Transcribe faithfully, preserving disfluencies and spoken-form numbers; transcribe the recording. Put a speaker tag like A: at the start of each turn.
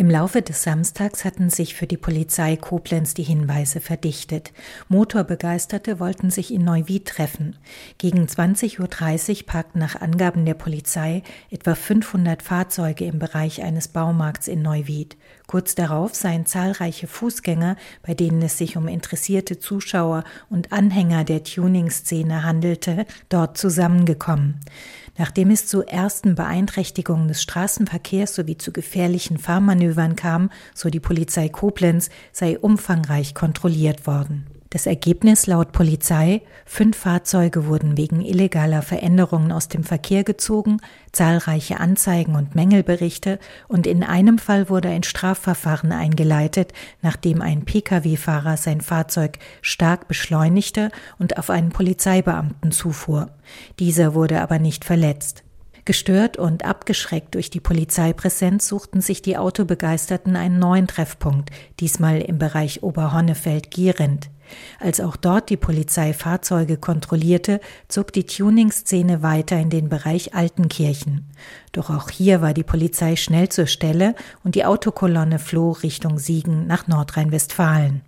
A: Im Laufe des Samstags hatten sich für die Polizei Koblenz die Hinweise verdichtet. Motorbegeisterte wollten sich in Neuwied treffen. Gegen zwanzig Uhr dreißig parkten nach Angaben der Polizei etwa fünfhundert Fahrzeuge im Bereich eines Baumarkts in Neuwied. Kurz darauf seien zahlreiche Fußgänger, bei denen es sich um interessierte Zuschauer und Anhänger der Tuning-Szene handelte, dort zusammengekommen. Nachdem es zu ersten Beeinträchtigungen des Straßenverkehrs sowie zu gefährlichen Fahrmanövern kam, so die Polizei Koblenz, sei umfangreich kontrolliert worden. Das Ergebnis laut Polizei: fünf Fahrzeuge wurden wegen illegaler Veränderungen aus dem Verkehr gezogen, zahlreiche Anzeigen und Mängelberichte, und in einem Fall wurde ein Strafverfahren eingeleitet, nachdem ein Pkw-Fahrer sein Fahrzeug stark beschleunigte und auf einen Polizeibeamten zufuhr. Dieser wurde aber nicht verletzt. Gestört und abgeschreckt durch die Polizeipräsenz suchten sich die Autobegeisterten einen neuen Treffpunkt, diesmal im Bereich Oberhonnefeld-Gierend. Als auch dort die Polizei Fahrzeuge kontrollierte, zog die Tuning-Szene weiter in den Bereich Altenkirchen. Doch auch hier war die Polizei schnell zur Stelle und die Autokolonne floh Richtung Siegen nach Nordrhein-Westfalen.